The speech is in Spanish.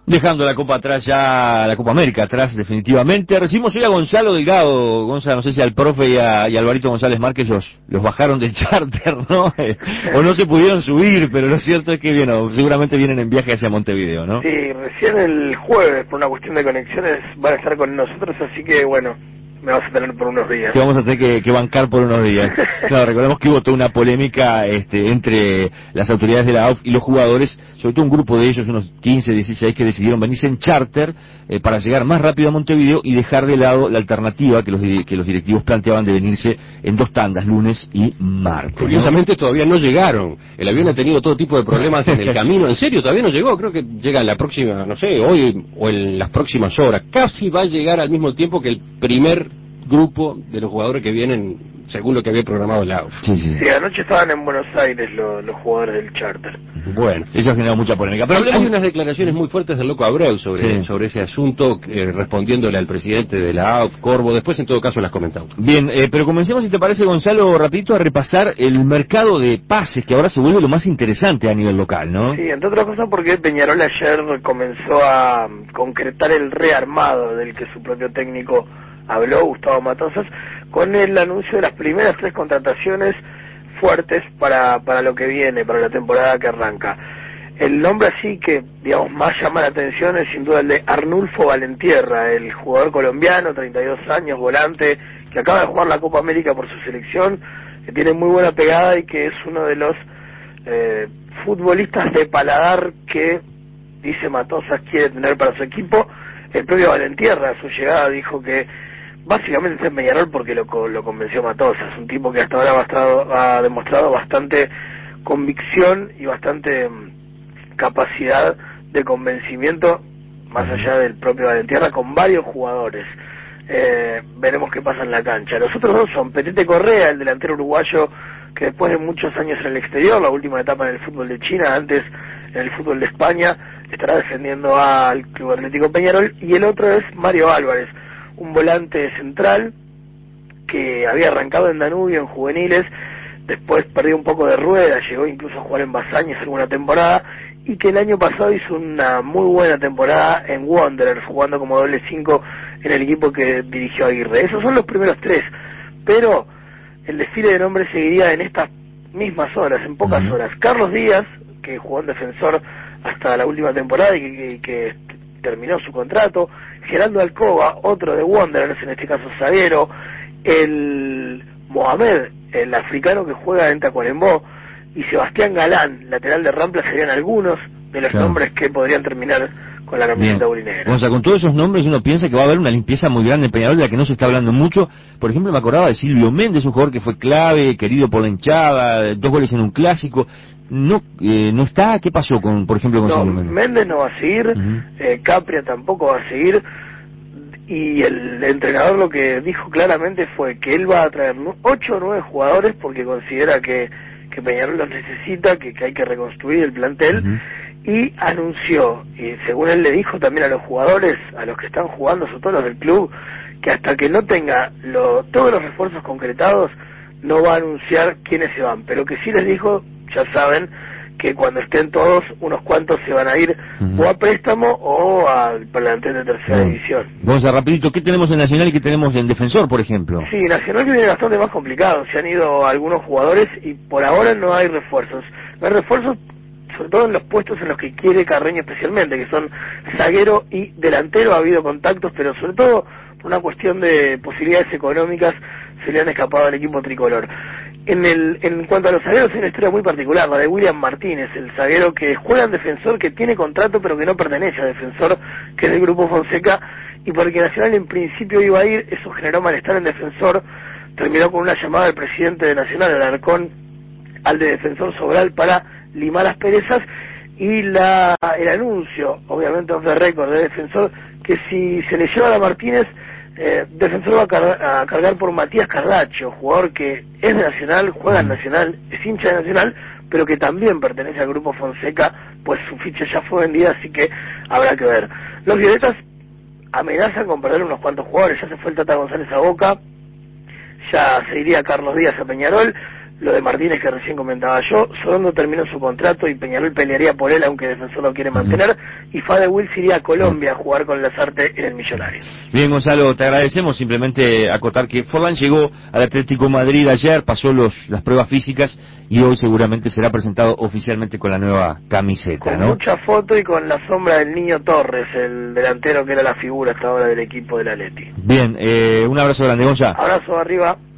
Dejando la Copa atrás ya, la Copa América atrás definitivamente. Recibimos hoy a Gonzalo Delgado. Gonzalo, no sé si al profe y a Alvarito González Márquez los bajaron del charter, ¿no? O no se pudieron subir, pero lo cierto es que, bueno, seguramente vienen en viaje hacia Montevideo, ¿no? Sí, recién el jueves, por una cuestión de conexiones, van a estar con nosotros, así que, bueno, me vas a tener por unos días. Te vamos a tener que bancar por unos días. Claro, recordemos que hubo toda una polémica entre las autoridades de la AUF y los jugadores, sobre todo un grupo de ellos, unos 15, 16, que decidieron venirse en charter para llegar más rápido a Montevideo y dejar de lado la alternativa que los directivos planteaban de venirse en 2 tandas, lunes y martes. Curiosamente, ¿no? Todavía no llegaron. El avión ha tenido todo tipo de problemas en el camino. En serio, todavía no llegó. Creo que llega en la próxima, no sé, hoy o en las próximas horas. Casi va a llegar al mismo tiempo que el primer grupo de los jugadores que vienen según lo que había programado el AUF. Sí, anoche estaban en Buenos Aires los jugadores del charter. Bueno, eso ha generado mucha polémica. Pero hay unas declaraciones muy fuertes del Loco Abreu sobre ese asunto, respondiéndole al presidente de la AUF, Corvo. Después, en todo caso, las comentamos. Bien, pero comencemos, si te parece, Gonzalo, rapidito a repasar el mercado de pases, que ahora se vuelve lo más interesante a nivel local, ¿no? Sí, entre otras cosas porque Peñarol ayer comenzó a concretar el rearmado del que su propio técnico habló, Gustavo Matosas, con el anuncio de las primeras 3 contrataciones fuertes para lo que viene, para la temporada que arranca. El nombre así que, digamos, más llama la atención es sin duda el de Arnulfo Valentierra, el jugador colombiano, 32 años, volante, que acaba de jugar la Copa América por su selección, que tiene muy buena pegada y que es uno de los futbolistas de paladar que, dice Matosas, quiere tener para su equipo. El propio Valentierra, a su llegada, dijo que básicamente está en Peñarol porque lo convenció Matosas, un tipo que hasta ahora ha demostrado bastante convicción y bastante capacidad de convencimiento, más allá del propio Valentierra, con varios jugadores. Veremos qué pasa en la cancha. Los otros 2 son Petete Correa, el delantero uruguayo que después de muchos años en el exterior, la última etapa en el fútbol de China, antes en el fútbol de España, estará defendiendo al Club Atlético Peñarol. Y el otro es Mario Álvarez, un volante central que había arrancado en Danubio en juveniles, después perdió un poco de rueda, llegó incluso a jugar en Basañas alguna temporada, y que el año pasado hizo una muy buena temporada en Wanderers, jugando como doble 5 en el equipo que dirigió Aguirre. Esos son los primeros 3, pero el desfile de nombres seguiría en estas mismas horas, en pocas horas. Carlos Díaz, que jugó en Defensor hasta la última temporada y que terminó su contrato, Geraldo Alcoba, otro de Wanderers, en este caso zaguero, el Mohamed, el africano que juega en Tacuarembó, y Sebastián Galán, lateral de Rampla, serían algunos de los nombres que podrían terminar con la camiseta aurinegra. O sea, con todos esos nombres uno piensa que va a haber una limpieza muy grande en Peñarol, de la que no se está hablando mucho. Por ejemplo, me acordaba de Silvio Méndez, un jugador que fue clave, querido por la hinchada, 2 goles en un clásico. No está. ¿Qué pasó por ejemplo, con Silvio Méndez? Méndez no va a seguir, Capria tampoco va a seguir, y el entrenador lo que dijo claramente fue que él va a traer 8 o 9 jugadores porque considera que Peñarol los necesita, que hay que reconstruir el plantel, y anunció, y según él le dijo también a los jugadores, a los que están jugando, sobre todo los del club, que hasta que no tenga todos los refuerzos concretados, no va a anunciar quiénes se van, pero que sí les dijo, ya saben, que cuando estén todos, unos cuantos se van a ir o a préstamo o al plantel de tercera división. Vamos a rapidito, ¿qué tenemos en Nacional y qué tenemos en Defensor, por ejemplo? Sí, Nacional viene bastante más complicado, se han ido algunos jugadores y por ahora no hay refuerzos. No hay refuerzos, sobre todo en los puestos en los que quiere Carreño especialmente, que son zaguero y delantero. Ha habido contactos, pero sobre todo por una cuestión de posibilidades económicas se le han escapado al equipo tricolor. En cuanto a los zagueros, hay una historia muy particular, la de William Martínez, el zaguero que juega en Defensor, que tiene contrato pero que no pertenece a Defensor, que es del Grupo Fonseca, y porque Nacional en principio iba a ir. Eso generó malestar en Defensor, terminó con una llamada del presidente de Nacional, Alarcón, al de Defensor Sobral para limar las perezas, y el anuncio, obviamente off the record, de Defensor, que si se le lleva a Martínez, Defensor va a cargar por Matías Carraccio, jugador que es de Nacional, juega en Nacional, es hincha de Nacional, pero que también pertenece al Grupo Fonseca, pues su ficha ya fue vendida, así que habrá que ver. Los violetas amenazan con perder unos cuantos jugadores, ya se fue el Tata González a Boca, ya se iría Carlos Díaz a Peñarol, lo de Martínez que recién comentaba yo. Sorondo terminó su contrato y Peñarol pelearía por él, aunque Defensor lo quiere mantener, y Fade Wills iría a Colombia a jugar con Lasarte en el Millonarios. Bien, Gonzalo, te agradecemos. Simplemente acotar que Forlán llegó al Atlético Madrid ayer, pasó las pruebas físicas y hoy seguramente será presentado oficialmente con la nueva camiseta, con ¿no? Mucha foto y con la sombra del Niño Torres, el delantero que era la figura hasta ahora del equipo del Atleti. Bien, un abrazo grande, Gonzalo. Abrazo arriba.